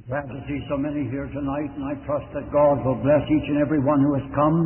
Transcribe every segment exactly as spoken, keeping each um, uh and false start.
Glad to see so many here tonight, and I trust that God will bless each and every one who has come.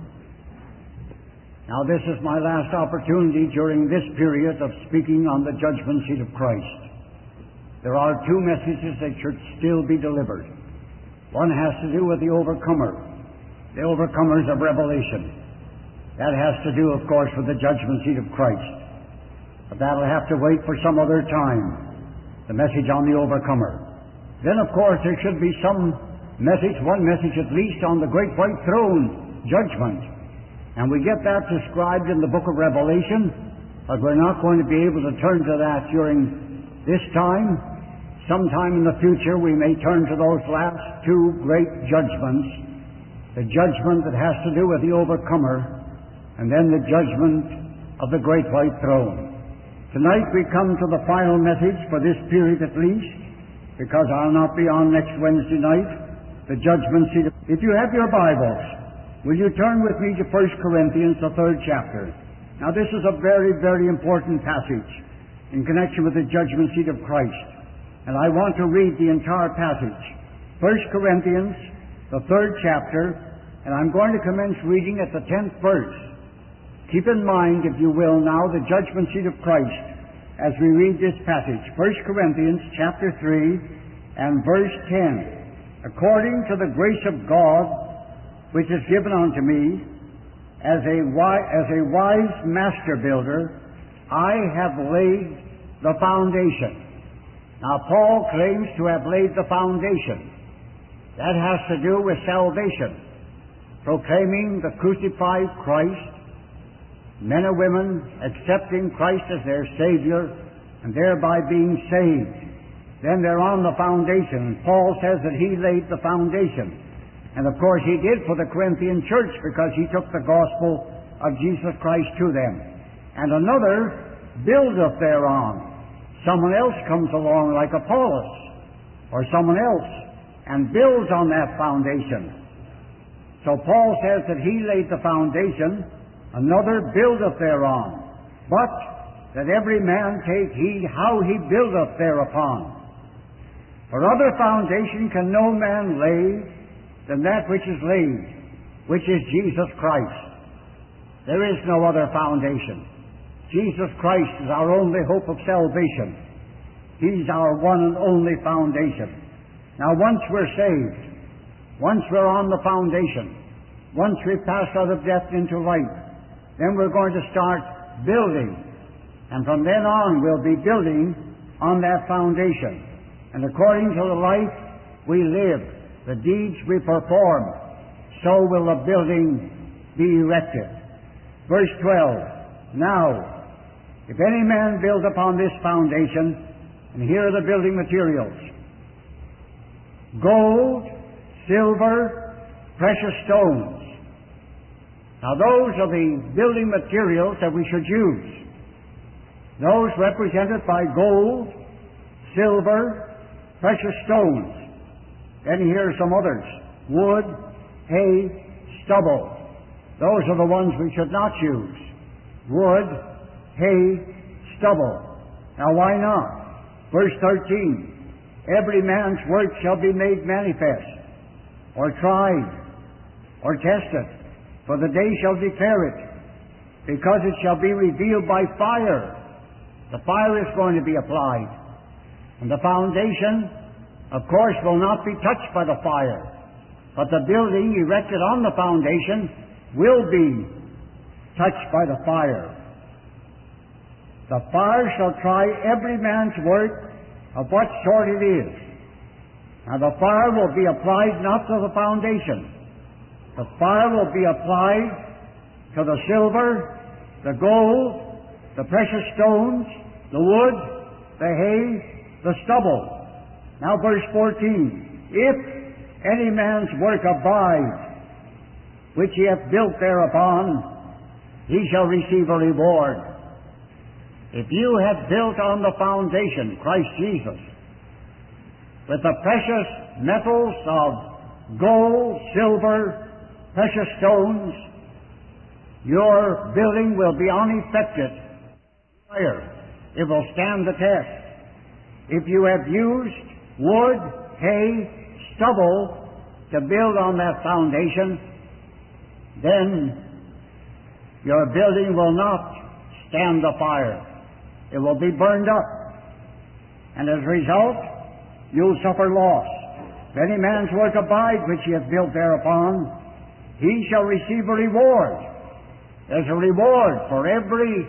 Now, this is my last opportunity during this period of speaking on the judgment seat of Christ. There are two messages that should still be delivered. One has to do with the overcomer, the overcomers of Revelation. That has to do, of course, with the judgment seat of Christ. But that'll have to wait for some other time, the message on the overcomer. Then, of course, there should be some message, one message at least, on the great white throne judgment. And we get that described in the book of Revelation, but we're not going to be able to turn to that during this time. Sometime in the future we may turn to those last two great judgments, the judgment that has to do with the overcomer, and then the judgment of the great white throne. Tonight we come to the final message for this period at least, because I'll not be on next Wednesday night, the judgment seat. If you have your Bibles, will you turn with me to First Corinthians, the third chapter. Now this is a very, very important passage in connection with the judgment seat of Christ. And I want to read the entire passage. First Corinthians, the third chapter, and I'm going to commence reading at the tenth verse. Keep in mind, if you will, now the judgment seat of Christ as we read this passage. First Corinthians chapter three and verse ten. According to the grace of God which is given unto me, as a, wi- as a wise master builder, I have laid the foundation. Now Paul claims to have laid the foundation. That has to do with salvation, proclaiming the crucified Christ, men and women accepting Christ as their Savior and thereby being saved. Then they're on the foundation. Paul says that he laid the foundation. And of course he did for the Corinthian church, because he took the gospel of Jesus Christ to them. And another buildeth thereon. Someone else comes along like Apollos or someone else and builds on that foundation. So Paul says that he laid the foundation, another buildeth thereon, but that every man take heed how he buildeth thereupon. For other foundation can no man lay than that which is laid, which is Jesus Christ. There is no other foundation. Jesus Christ is our only hope of salvation. He's our one and only foundation. Now once we're saved, once we're on the foundation, once we've passed out of death into life, then we're going to start building. And from then on, we'll be building on that foundation. And according to the life we live, the deeds we perform, so will the building be erected. Verse twelve. Now, if any man build upon this foundation, and here are the building materials: gold, silver, precious stones. Now those are the building materials that we should use. Those represented by gold, silver, precious stones. Then here are some others: wood, hay, stubble. Those are the ones we should not use. Wood, hay, stubble. Now why not? Verse thirteen. Every man's work shall be made manifest, or tried, or tested. For the day shall declare it, because it shall be revealed by fire. The fire is going to be applied. And the foundation, of course, will not be touched by the fire. But the building erected on the foundation will be touched by the fire. The fire shall try every man's work of what sort it is. Now the fire will be applied not to the foundation. The fire will be applied to the silver, the gold, the precious stones, the wood, the hay, the stubble. Now verse fourteen. If any man's work abide, which he hath built thereupon, he shall receive a reward. If you have built on the foundation, Christ Jesus, with the precious metals of gold, silver, precious stones, your building will be unaffected by fire. It will stand the test. If you have used wood, hay, stubble to build on that foundation, then your building will not stand the fire. It will be burned up. And as a result, you'll suffer loss. If any man's work abide which he hath built thereupon, he shall receive a reward. There's a reward for every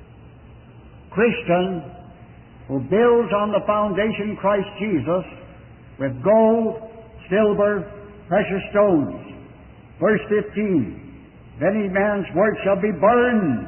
Christian who builds on the foundation Christ Jesus with gold, silver, precious stones. Verse fifteen, if any man's work shall be burned,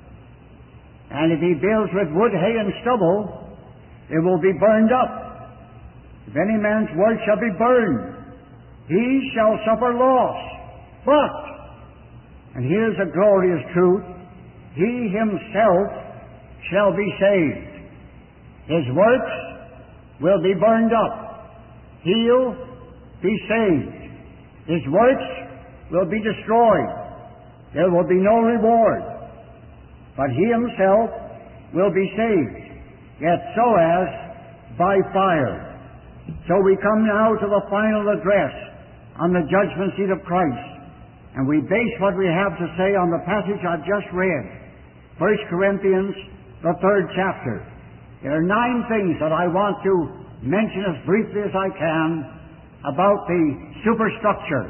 and if he builds with wood, hay, and stubble, it will be burned up. If any man's work shall be burned, he shall suffer loss. But, and here's a glorious truth, he himself shall be saved. His works will be burned up. He'll be saved. His works will be destroyed. There will be no reward. But he himself will be saved, yet so as by fire. So we come now to the final address on the judgment seat of Christ. And we base what we have to say on the passage I've just read. First Corinthians, the third chapter. There are nine things that I want to mention as briefly as I can about the superstructure,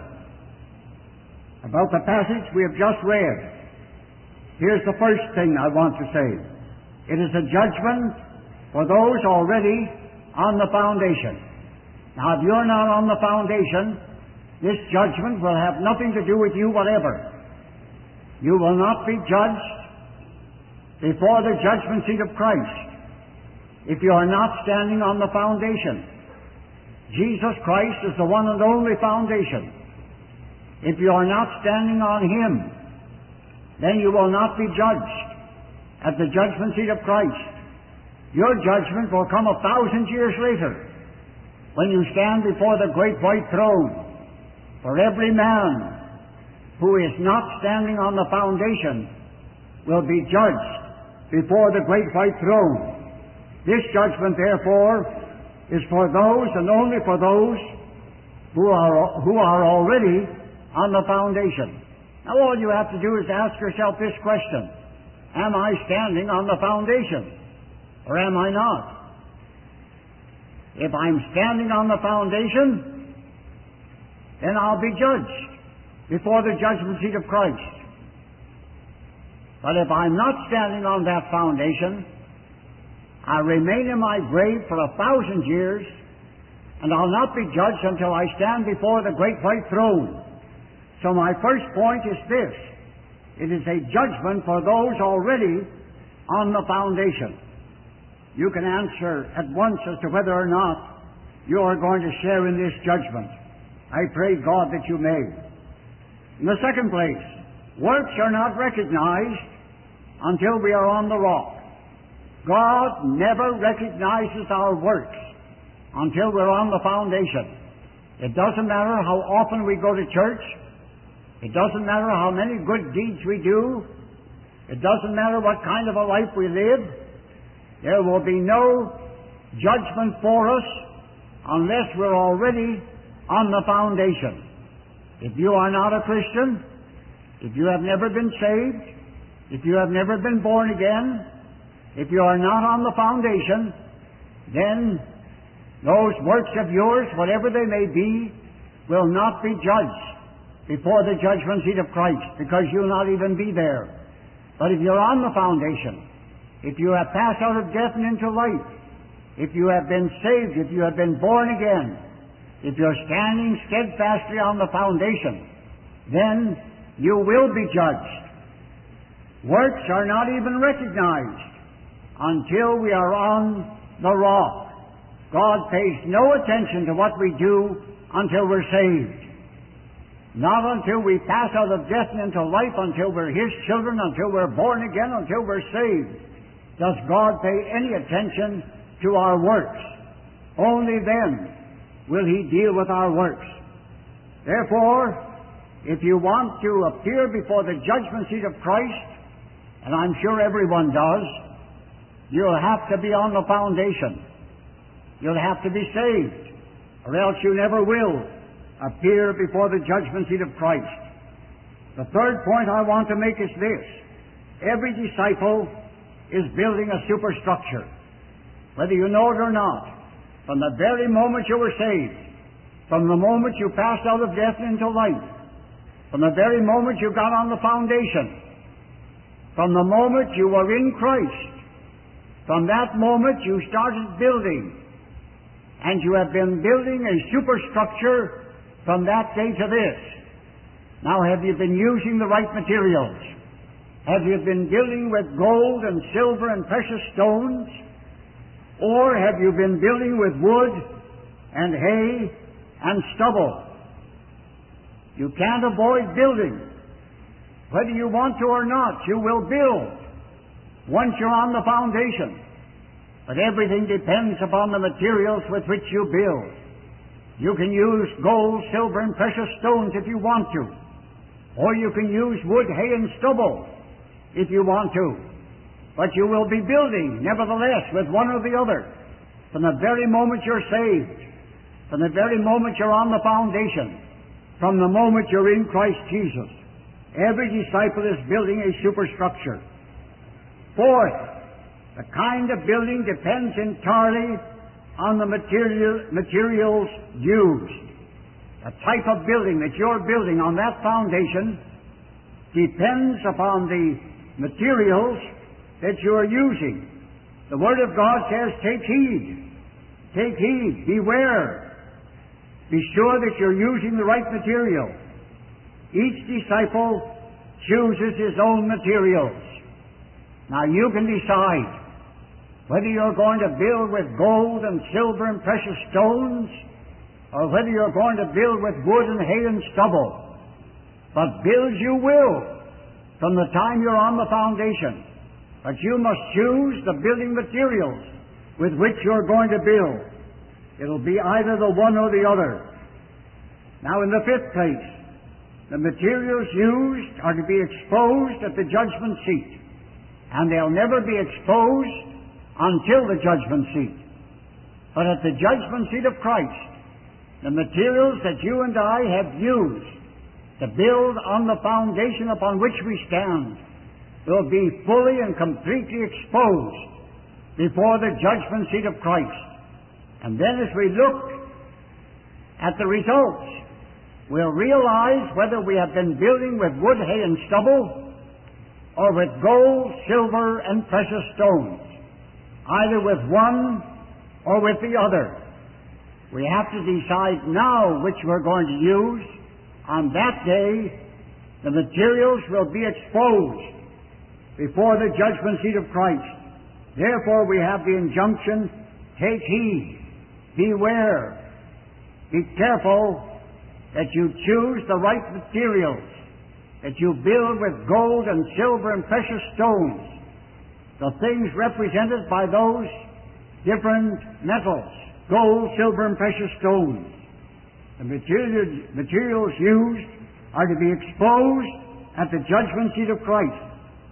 about the passage we have just read. Here's the first thing I want to say. It is a judgment for those already on the foundation. Now, if you're not on the foundation, this judgment will have nothing to do with you whatever. You will not be judged before the judgment seat of Christ if you are not standing on the foundation. Jesus Christ is the one and only foundation. If you are not standing on Him, then you will not be judged at the judgment seat of Christ. Your judgment will come a thousand years later when you stand before the great white throne. For every man who is not standing on the foundation will be judged before the great white throne. This judgment, therefore, is for those and only for those who are, who are already on the foundation. Now all you have to do is ask yourself this question: am I standing on the foundation, or am I not? If I'm standing on the foundation, then I'll be judged before the judgment seat of Christ. But if I'm not standing on that foundation, I remain in my grave for a thousand years, and I'll not be judged until I stand before the great white throne. So my first point is this: it is a judgment for those already on the foundation. You can answer at once as to whether or not you are going to share in this judgment. I pray God that you may. In the second place, works are not recognized until we are on the rock. God never recognizes our works until we're on the foundation. It doesn't matter how often we go to church. It doesn't matter how many good deeds we do. It doesn't matter what kind of a life we live. There will be no judgment for us unless we're already on the foundation. If you are not a Christian, if you have never been saved, if you have never been born again, if you are not on the foundation, then those works of yours, whatever they may be, will not be judged before the judgment seat of Christ, because you'll not even be there. But if you're on the foundation, if you have passed out of death and into life, if you have been saved, if you have been born again, if you're standing steadfastly on the foundation, then you will be judged. Works are not even recognized until we are on the rock. God pays no attention to what we do until we're saved. Not until we pass out of death and into life, until we're His children, until we're born again, until we're saved, does God pay any attention to our works. Only then will He deal with our works. Therefore, if you want to appear before the judgment seat of Christ, and I'm sure everyone does, you'll have to be on the foundation. You'll have to be saved. or else you never will appear before the judgment seat of Christ. The third point I want to make is this. Every disciple is building a superstructure. Whether you know it or not, from the very moment you were saved, from the moment you passed out of death into life, from the very moment you got on the foundation, from the moment you were in Christ, from that moment you started building, and you have been building a superstructure from that day to this. Now, have you been using the right materials? Have you been building with gold and silver and precious stones? Or have you been building with wood and hay and stubble? You can't avoid building. Whether you want to or not, you will build once you're on the foundation. But everything depends upon the materials with which you build. You can use gold, silver, and precious stones if you want to. Or you can use wood, hay, and stubble if you want to. But you will be building, nevertheless, with one or the other. From the very moment you're saved, from the very moment you're on the foundation, from the moment you're in Christ Jesus, every disciple is building a superstructure. Fourth, the kind of building depends entirely on the material, materials used. The type of building that you're building on that foundation depends upon the materials that you're using. The Word of God says, take heed. Take heed. Beware. Be sure that you're using the right material. Each disciple chooses his own materials. Now you can decide whether you're going to build with gold and silver and precious stones, or whether you're going to build with wood and hay and stubble. But build you will from the time you're on the foundation. But you must choose the building materials with which you're going to build. It'll be either the one or the other. Now, in the fifth place, the materials used are to be exposed at the judgment seat. And they'll never be exposed until the judgment seat. But at the judgment seat of Christ, the materials that you and I have used to build on the foundation upon which we stand will be fully and completely exposed before the judgment seat of Christ. And then as we look at the results, we'll realize whether we have been building with wood, hay, and stubble, or with gold, silver, and precious stones, either with one or with the other. We have to decide now which we're going to use. On that day, the materials will be exposed before the judgment seat of Christ. Therefore, we have the injunction, take heed, beware, be careful that you choose the right materials, that you build with gold and silver and precious stones, the things represented by those different metals, gold, silver, and precious stones. The material, materials used are to be exposed at the judgment seat of Christ.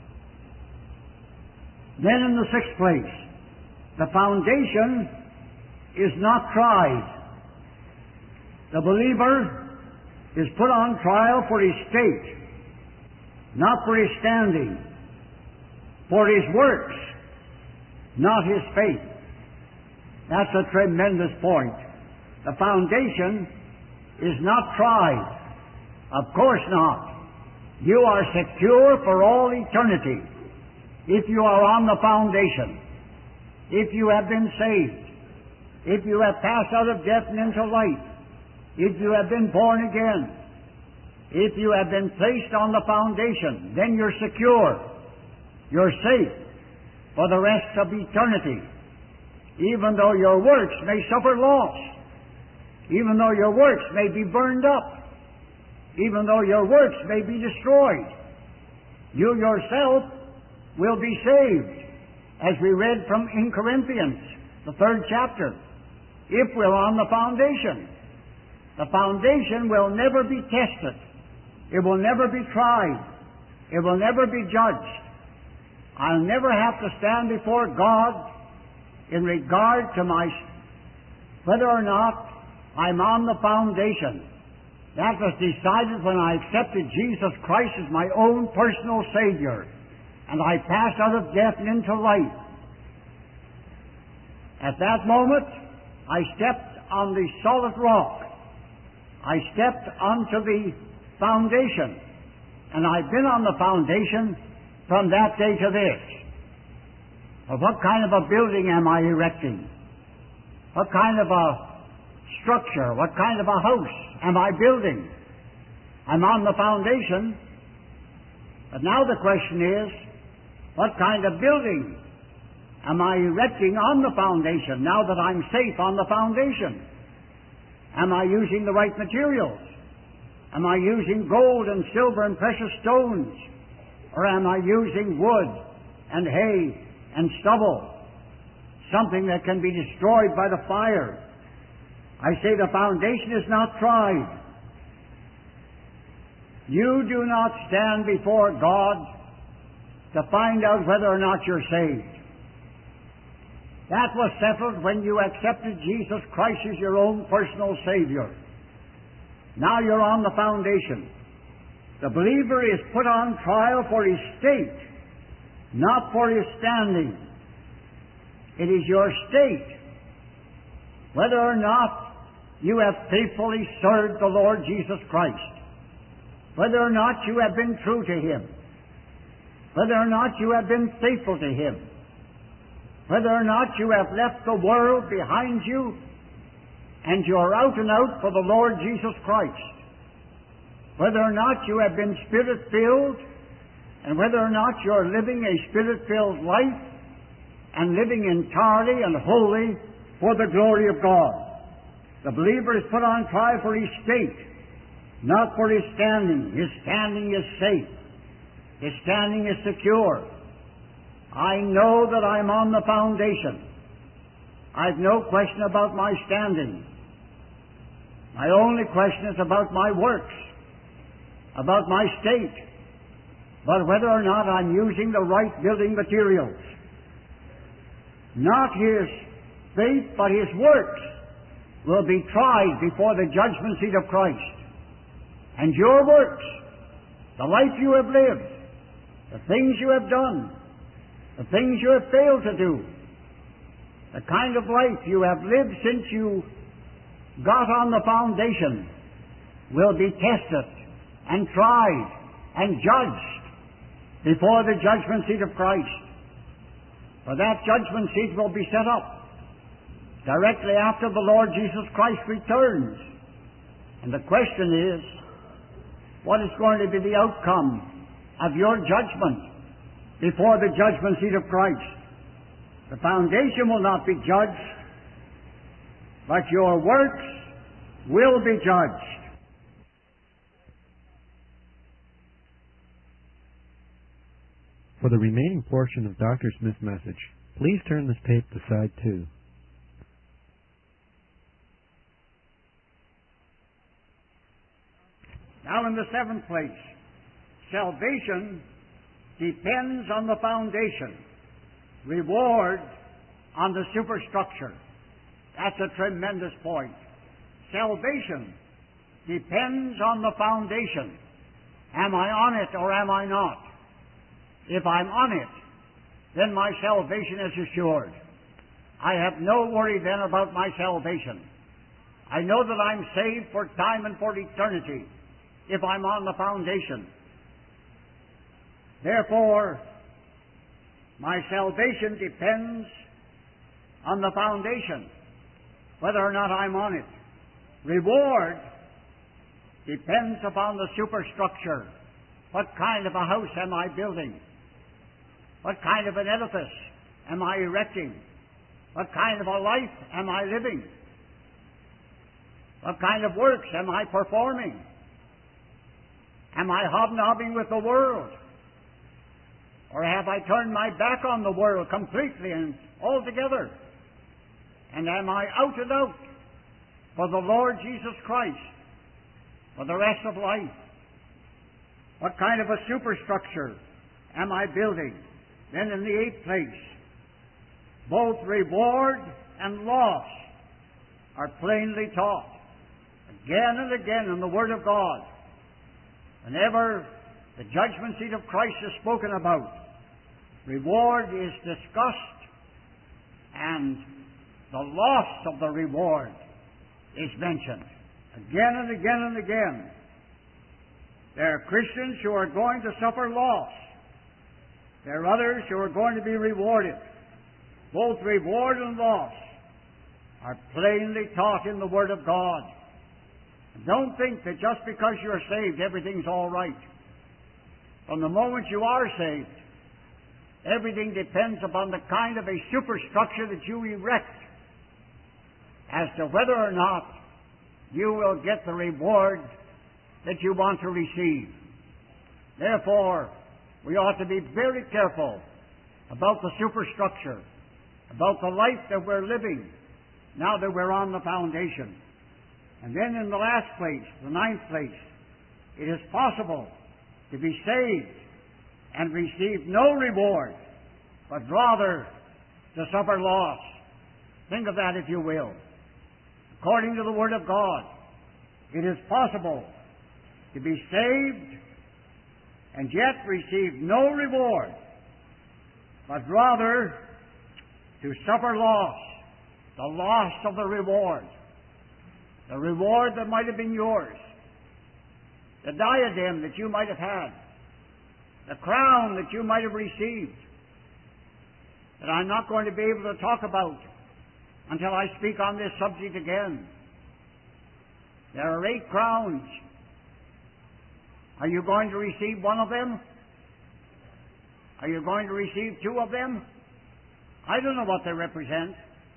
Then in the sixth place, the foundation is not tried. The believer is put on trial for his state, not for his standing, for his works, not his faith. That's a tremendous point. The foundation is not tried. Of course not. You are secure for all eternity if you are on the foundation, if you have been saved, if you have passed out of death and into life, if you have been born again, if you have been placed on the foundation, then you're secure. You're safe for the rest of eternity, even though your works may suffer loss, even though your works may be burned up, even though your works may be destroyed. You yourself will be saved, as we read from in Corinthians, the third chapter, if we're on the foundation. The foundation will never be tested. It will never be tried. It will never be judged. I'll never have to stand before God in regard to my, whether or not I'm on the foundation. That was decided when I accepted Jesus Christ as my own personal Savior, and I passed out of death and into life. At that moment, I stepped on the solid rock. I stepped onto the foundation, and I've been on the foundation from that day to this. Well, what kind of a building am I erecting? What kind of a structure, what kind of a house am I building? I'm on the foundation, but now the question is, what kind of building am I erecting on the foundation now that I'm safe on the foundation? Am I using the right materials? Am I using gold and silver and precious stones? Or am I using wood and hay and stubble? Something that can be destroyed by the fire. I say the foundation is not tried. You do not stand before God to find out whether or not you're saved. That was settled when you accepted Jesus Christ as your own personal Savior. Now you're on the foundation. The believer is put on trial for his state, not for his standing. It is your state, whether or not you have faithfully served the Lord Jesus Christ, whether or not you have been true to Him, whether or not you have been faithful to Him, whether or not you have left the world behind you and you're out and out for the Lord Jesus Christ, whether or not you have been Spirit-filled, and whether or not you're living a Spirit-filled life and living entirely and wholly for the glory of God. The believer is put on trial for his state, not for his standing. His standing is safe. His standing is secure. I know that I'm on the foundation. I've no question about my standing. My only question is about my works, about my state, but whether or not I'm using the right building materials. Not his faith, but his works will be tried before the judgment seat of Christ. And your works, the life you have lived, the things you have done, the things you have failed to do, the kind of life you have lived since you got on the foundation will be tested and tried and judged before the judgment seat of Christ. For that judgment seat will be set up directly after the Lord Jesus Christ returns. And the question is, what is going to be the outcome of your judgment before the judgment seat of Christ? The foundation will not be judged, but your works will be judged. For the remaining portion of Doctor Smith's message, please turn this tape to side two. Now, in the seventh place, salvation depends on the foundation, reward on the superstructure. That's a tremendous point. Salvation depends on the foundation. Am I on it or am I not? If I'm on it, then my salvation is assured. I have no worry then about my salvation. I know that I'm saved for time and for eternity if I'm on the foundation. Therefore, my salvation depends on the foundation, whether or not I'm on it. Reward depends upon the superstructure. What kind of a house am I building? What kind of an edifice am I erecting? What kind of a life am I living? What kind of works am I performing? Am I hobnobbing with the world? Or have I turned my back on the world completely and altogether? And am I out and out for the Lord Jesus Christ for the rest of life? What kind of a superstructure am I building? Then in the eighth place, both reward and loss are plainly taught. Again and again in the Word of God, whenever the judgment seat of Christ is spoken about, reward is discussed, and the loss of the reward is mentioned. Again and again and again. There are Christians who are going to suffer loss. There are others who are going to be rewarded. Both reward and loss are plainly taught in the Word of God. Don't think that just because you're saved, everything's all right. From the moment you are saved, everything depends upon the kind of a superstructure that you erect as to whether or not you will get the reward that you want to receive. Therefore, we ought to be very careful about the superstructure, about the life that we're living now that we're on the foundation. And then in the last place, the ninth place, it is possible to be saved and receive no reward, but rather to suffer loss. Think of that, if you will. According to the Word of God, it is possible to be saved and yet receive no reward, but rather to suffer loss, the loss of the reward, the reward that might have been yours, the diadem that you might have had, the crown that you might have received, that I'm not going to be able to talk about until I speak on this subject again. There are eight crowns. Are you going to receive one of them? Are you going to receive two of them? I don't know what they represent.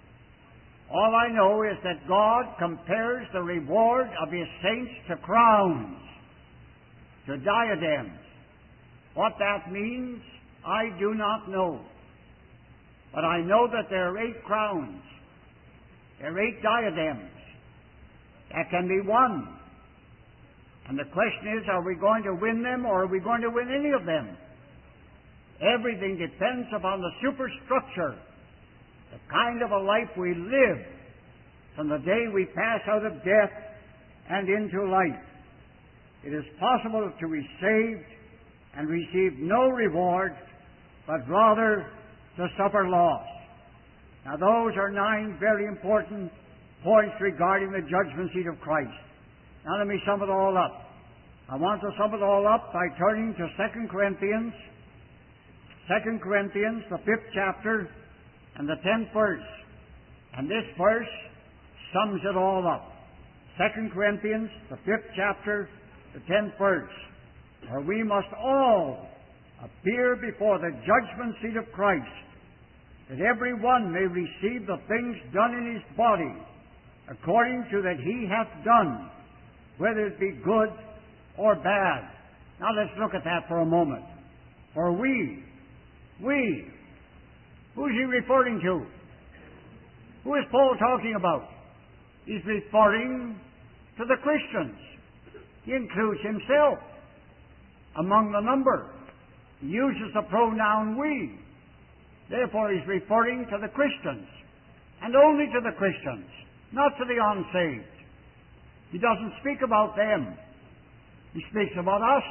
All I know is that God compares the reward of His saints to crowns, to diadems. What that means, I do not know. But I know that there are eight crowns. There are eight diadems that can be won. And the question is, are we going to win them, or are we going to win any of them? Everything depends upon the superstructure, the kind of a life we live from the day we pass out of death and into life. It is possible to be saved and receive no reward, but rather to suffer loss. Now, those are nine very important points regarding the judgment seat of Christ. Now let me sum it all up. I want to sum it all up by turning to Second Corinthians, Second Corinthians, the fifth chapter, and the tenth verse. And this verse sums it all up. Second Corinthians, the fifth chapter, the tenth verse. For we must all appear before the judgment seat of Christ, that every one may receive the things done in his body, according to that he hath done, whether it be good or bad. Now let's look at that for a moment. For we, we, who's he referring to? Who is Paul talking about? He's referring to the Christians. He includes himself among the number. He uses the pronoun we. Therefore he's referring to the Christians, and only to the Christians, not to the unsaved. He doesn't speak about them. He speaks about us.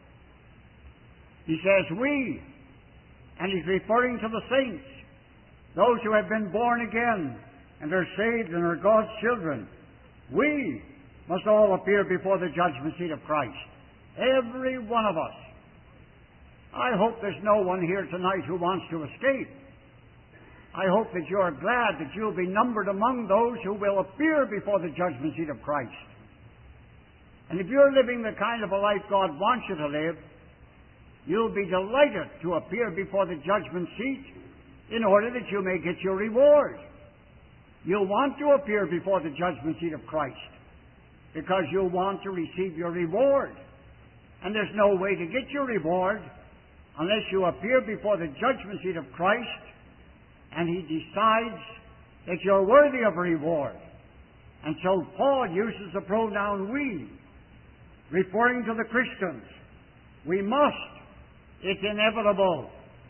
He says we, and he's referring to the saints, those who have been born again and are saved and are God's children. We must all appear before the judgment seat of Christ. Every one of us. I hope there's no one here tonight who wants to escape. I hope that you are glad that you'll be numbered among those who will appear before the judgment seat of Christ. And if you're living the kind of a life God wants you to live, you'll be delighted to appear before the judgment seat in order that you may get your reward. You'll want to appear before the judgment seat of Christ because you'll want to receive your reward. And there's no way to get your reward unless you appear before the judgment seat of Christ and He decides that you're worthy of a reward. And so Paul uses the pronoun we, referring to the Christians. We must. It's inevitable.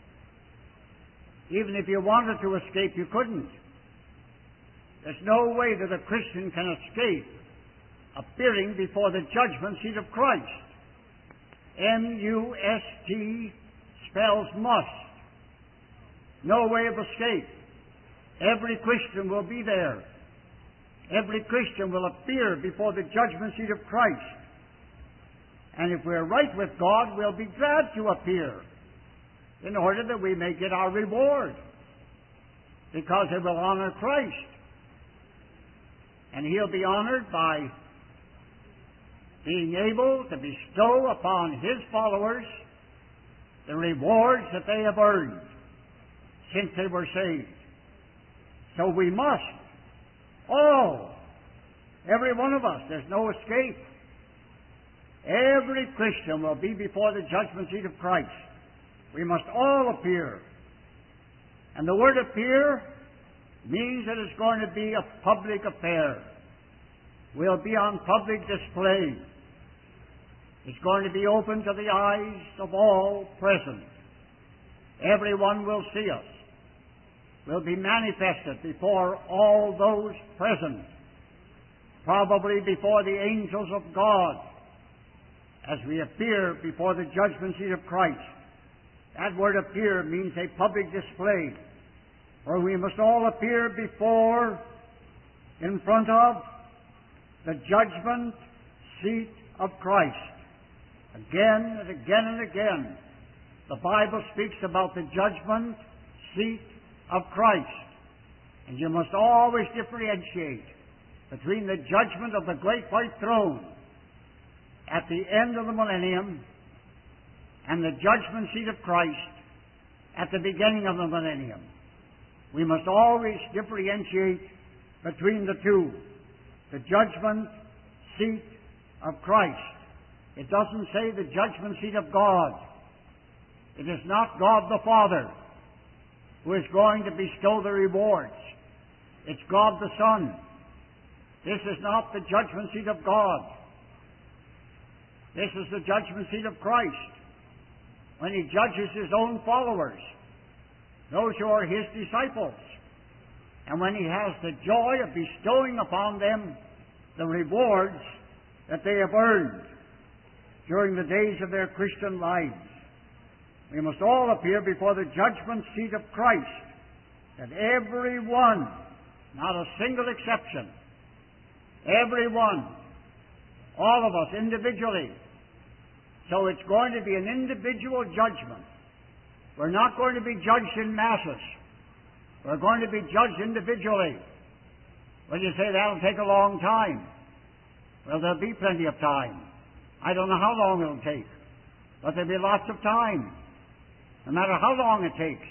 Even if you wanted to escape, you couldn't. There's no way that a Christian can escape appearing before the judgment seat of Christ. M U S T spells must. No way of escape. Every Christian will be there. Every Christian will appear before the judgment seat of Christ. And if we're right with God, we'll be glad to appear in order that we may get our reward, because it will honor Christ. And He'll be honored by being able to bestow upon His followers the rewards that they have earned since they were saved. So we must, all, every one of us, there's no escape. Every Christian will be before the judgment seat of Christ. We must all appear. And the word appear means that it's going to be a public affair. We'll be on public display. It's going to be open to the eyes of all present. Everyone will see us. We'll be manifested before all those present, probably before the angels of God, as we appear before the judgment seat of Christ. That word appear means a public display, where we must all appear before, in front of, the judgment seat of Christ. Again and again and again, the Bible speaks about the judgment seat of Christ. And you must always differentiate between the judgment of the great white throne at the end of the millennium and the judgment seat of Christ at the beginning of the millennium. We must always differentiate between the two. The judgment seat of Christ. It doesn't say the judgment seat of God. It is not God the Father who is going to bestow the rewards. It's God the Son. This is not the judgment seat of God. This is the judgment seat of Christ, when He judges His own followers, those who are His disciples, and when He has the joy of bestowing upon them the rewards that they have earned during the days of their Christian lives. We must all appear before the judgment seat of Christ, that every one, not a single exception, every one, all of us individually. So it's going to be an individual judgment. We're not going to be judged in masses. We're going to be judged individually. Well, you say that'll take a long time. Well, there'll be plenty of time. I don't know how long it'll take, but there'll be lots of time, no matter how long it takes.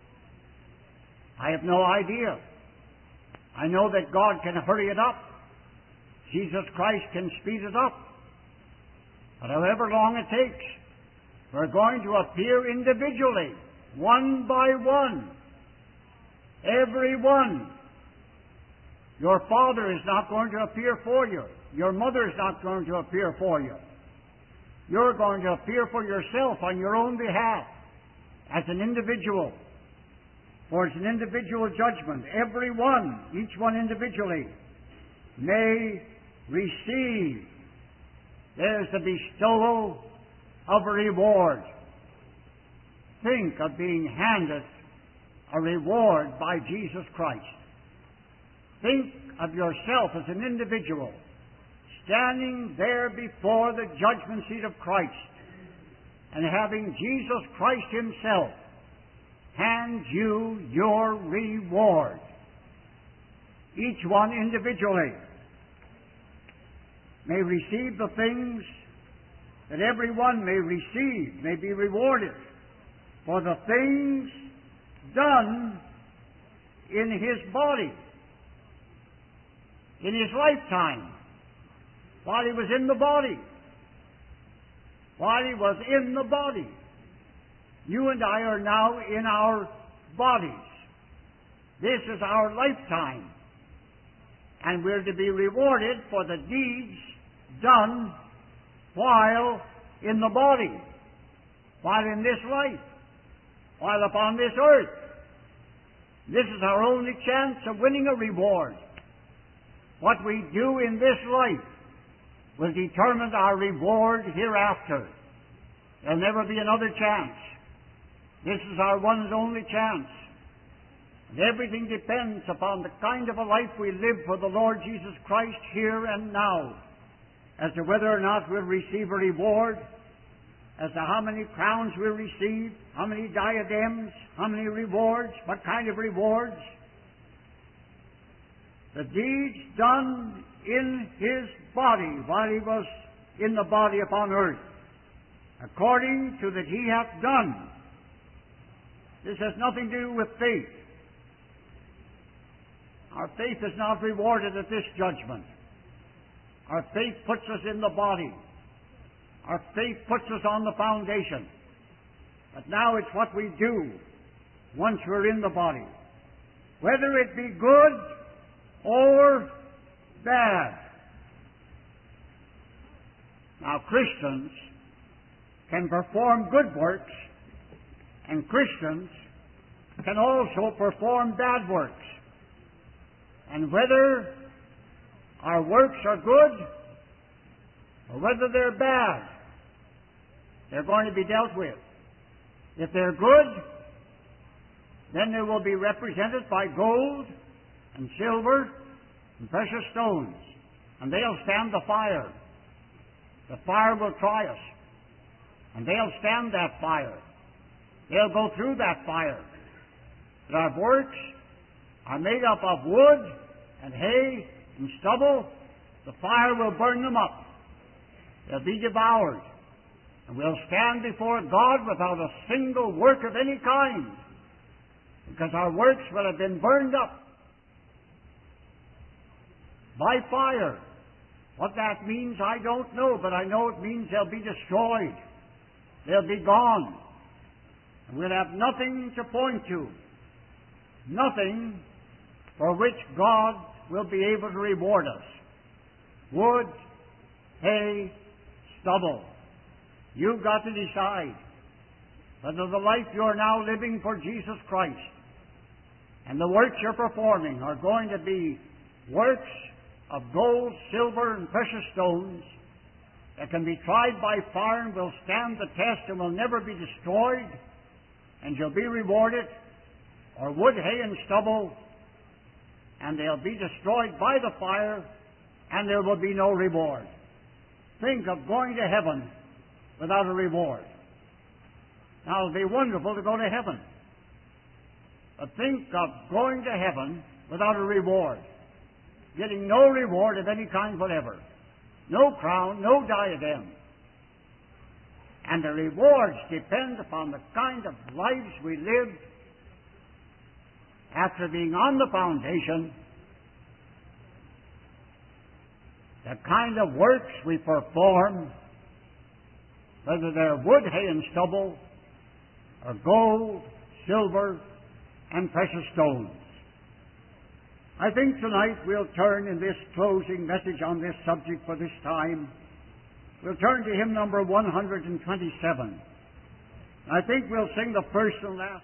I have no idea. I know that God can hurry it up. Jesus Christ can speed it up. But however long it takes, we're going to appear individually, one by one. Every one. Your father is not going to appear for you. Your mother is not going to appear for you. You're going to appear for yourself on your own behalf as an individual. For it's an individual judgment. Every one, each one individually, may receive. There's the bestowal of a reward. Think of being handed a reward by Jesus Christ. Think of yourself as an individual standing there before the judgment seat of Christ and having Jesus Christ Himself hand you your reward. Each one individually may receive the things that everyone may receive, may be rewarded for the things done in His body, in His lifetime, while He was in the body. While He was in the body. You and I are now in our bodies. This is our lifetime. And we're to be rewarded for the deeds done while in the body, while in this life, while upon this earth. This is our only chance of winning a reward. What we do in this life will determine our reward hereafter. There'll never be another chance. This is our one and only chance. And everything depends upon the kind of a life we live for the Lord Jesus Christ here and now, as to whether or not we'll receive a reward, as to how many crowns we'll receive, how many diadems, how many rewards, what kind of rewards. The deeds done in His body while He was in the body upon earth, according to that He hath done. This has nothing to do with faith. Our faith is not rewarded at this judgment. Our faith puts us in the body. Our faith puts us on the foundation. But now it's what we do once we're in the body, whether it be good or bad. Now, Christians can perform good works, and Christians can also perform bad works. And whether our works are good or whether they're bad, they're going to be dealt with. If they're good, then they will be represented by gold and silver and precious stones, and they'll stand the fire. The fire will try us, and they'll stand that fire. They'll go through that fire. But our works are made up of wood and hay and stubble. The fire will burn them up. They'll be devoured. And we'll stand before God without a single work of any kind, because our works will have been burned up by fire. What that means, I don't know, but I know it means they'll be destroyed. They'll be gone. And we'll have nothing to point to, nothing for which God will be able to reward us. Wood, hay, stubble. You've got to decide whether the life you're now living for Jesus Christ and the works you're performing are going to be works of gold, silver, and precious stones that can be tried by fire and will stand the test and will never be destroyed, and you'll be rewarded, or wood, hay, and stubble, and they'll be destroyed by the fire, and there will be no reward. Think of going to heaven without a reward. Now, it'll be wonderful to go to heaven. But think of going to heaven without a reward, getting no reward of any kind whatever. No crown, no diadem. And the rewards depend upon the kind of lives we live after being on the foundation, the kind of works we perform, whether they're wood, hay, and stubble, or gold, silver, and precious stones. I think tonight we'll turn in this closing message on this subject for this time. We'll turn to hymn number one hundred twenty-seven. I think we'll sing the first and last.